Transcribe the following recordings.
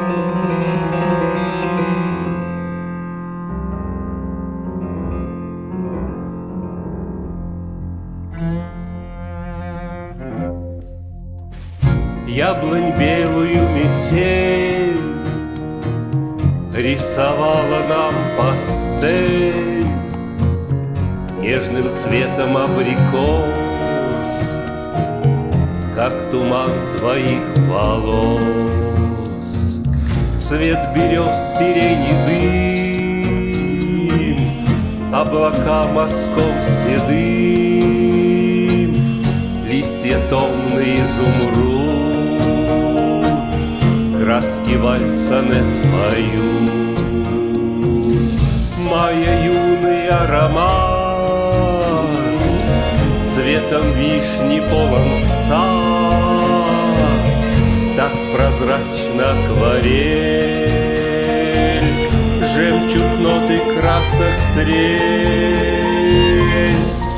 Яблонь белую метель рисовала нам пастель нежным цветом абрикос, как туман твоих волос. Цвет берез, сирени, дым, облака мазком седым, листья томные, изумруд, краски вальсонет поют. Моя юный аромат цветом вишни полон сад, так прозрачна акварель, жемчуг ноты красок трель.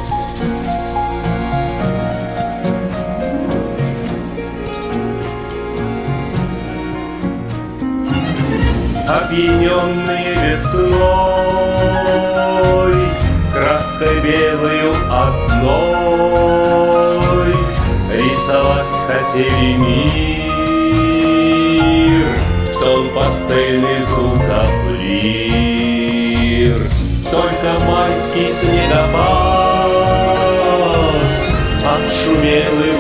Опьяненные весной, краской белою одной, рисовать хотели мир, тон пастельный звукоплир. Только майский снегопад отшумел и в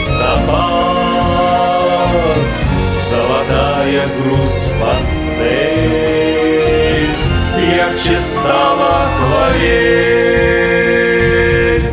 листопад, золотая грусть пастель, ярче стала акварель.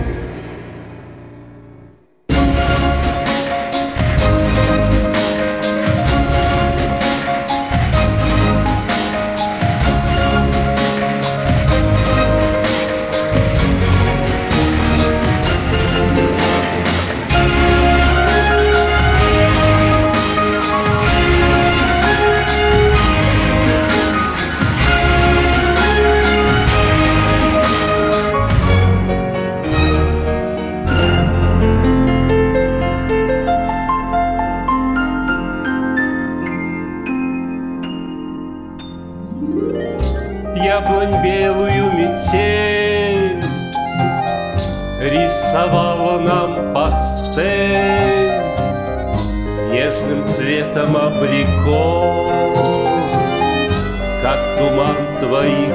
Яблонь белую метель рисовала нам пастель нежным цветом абрикос, как туман твоих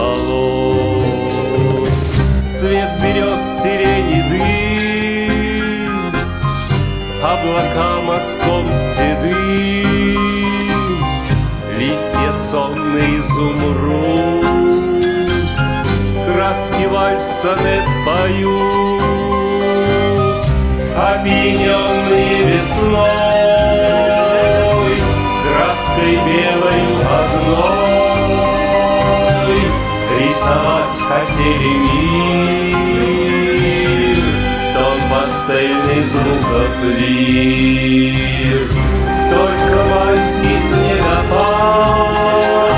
волос. Цвет берез, сирени, дым, облака мазком седым, листья сонный изумруд, краски вальсонет поют. Опьяненные весной, краской белою одной, рисовать хотели мир, тон пастельный звукоплир. Только майский снегопад